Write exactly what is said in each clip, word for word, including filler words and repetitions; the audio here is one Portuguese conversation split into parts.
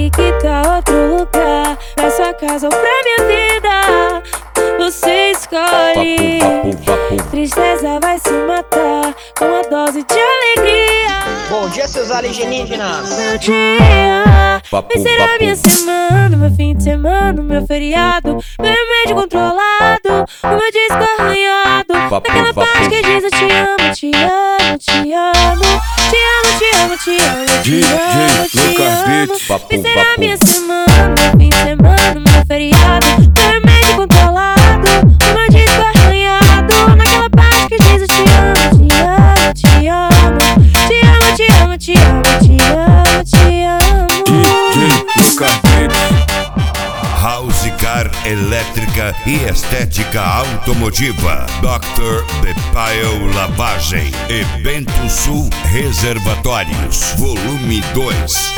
E que tal outro lugar, pra sua casa ou pra minha vida? Você escolhe. Tristeza vai se matar com uma dose de alegria. Bom dia, seus alienígenas. Meu dia vai ser a minha semana, meu fim de semana, meu feriado, meu remédio controlado, o meu disco arranhado, naquela parte que diz eu te amo, te amo, te amo, te amo, te amo, te amo, te amo, te amo. Vai ser a minha semana, meu fim de semana, meu feriado, meu remédio controlado, o meu disco arranhado, naquela parte que diz eu te amo, te amo, te amo, te amo, te amo, te amo, te amo, te amo. D J Lucas Beats. House Car elétrica e estética automotiva. doutor Bepaio Lavagem e Bento Sul Reservatórios, volume dois.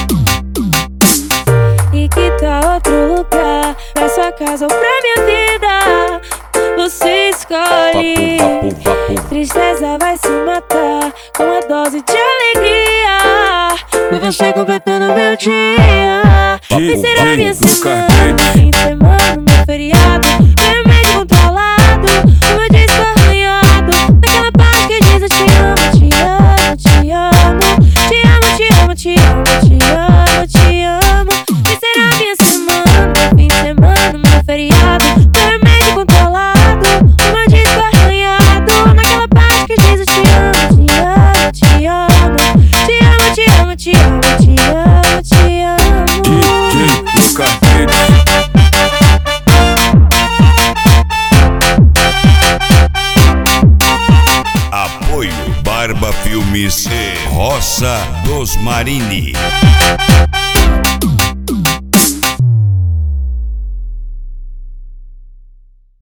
E que tal outro lugar, pra sua casa ou pra minha vida? Você escolhe. Tristeza vai se matar com uma dose de alegria. Com você completando meu dia. Vai ser a minha semana, meu fim de semana, meu feriado, meu remédio controlado, o meu disco arranhado, naquela parte que diz eu te amo, te amo, te amo, te amo, te amo, te amo, te amo, te amo. Vai ser a minha semana, meu fim de semana, meu feriado, meu remédio controlado, o meu disco arranhado, naquela parte que diz eu te amo, te amo, te amo, te amo, te amo, te amo, te amo, te amo. D J Lucas Beats. Apoio Barba Filmes e Roça dos Marini.